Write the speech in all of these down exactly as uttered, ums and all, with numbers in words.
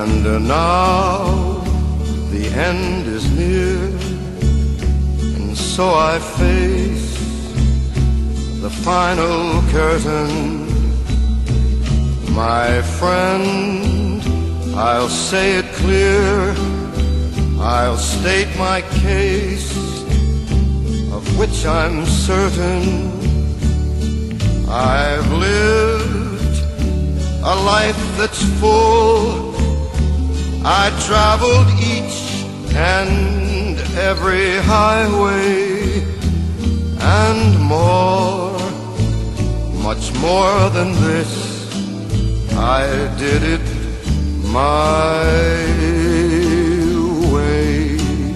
And now the end is near, and so I face the final curtain. My friend, I'll say it clear, I'll state my case, of which I'm certain. I've lived a life that's full. I traveled each and every highway, and more, much more than this, I did it my way.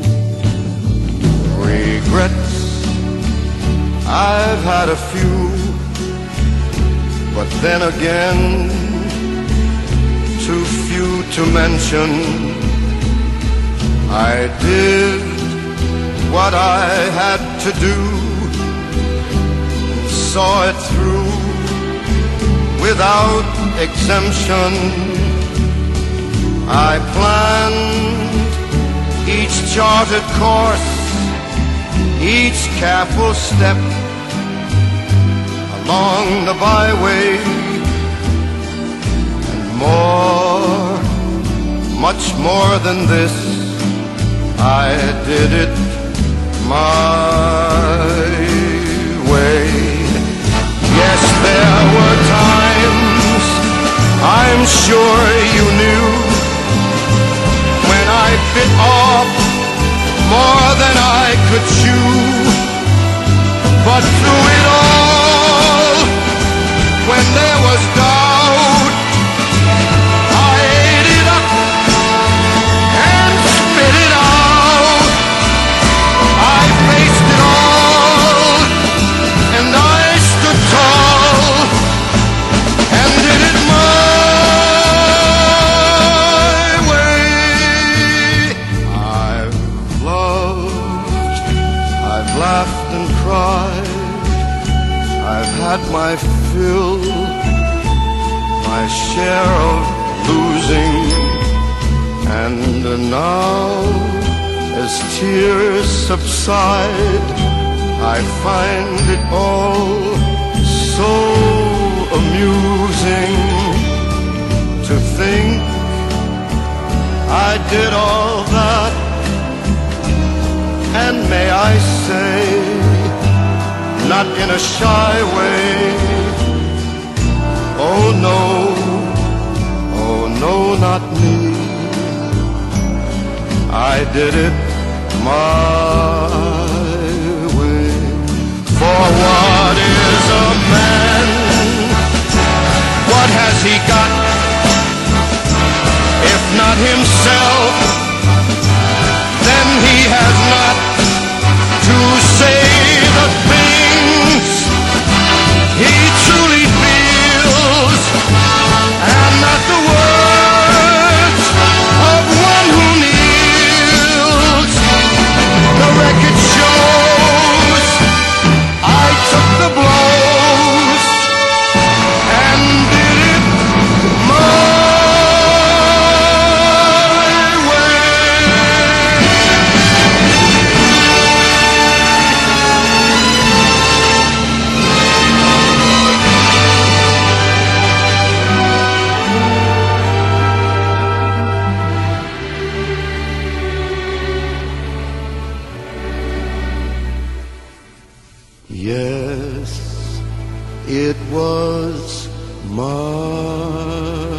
Regrets, I've had a few, but then again, too few to mention. I did what I had to do, and saw it through without exemption. I planned each charted course, each careful step along the byway, and more, much more than this, I did it my way. Yes, there were times, I'm sure you knew, when I bit off more than I could chew. But through it all, when there was doubt, I ate it up and spit it out. I faced it all, and I stood tall, and did it my way. I've loved, I've laughed and cried, I've had my fill, my share of losing, and now, as tears subside, I find it all so amusing to think I did all that, and may I say, not in a shy way, oh no, oh no, not me. I did it my way. For what is a man? What has he got, if not himself? Then he has not to say the things he truly feels, and not the words of one who kneels. The record shows I took the blows and did it my Yes, it was my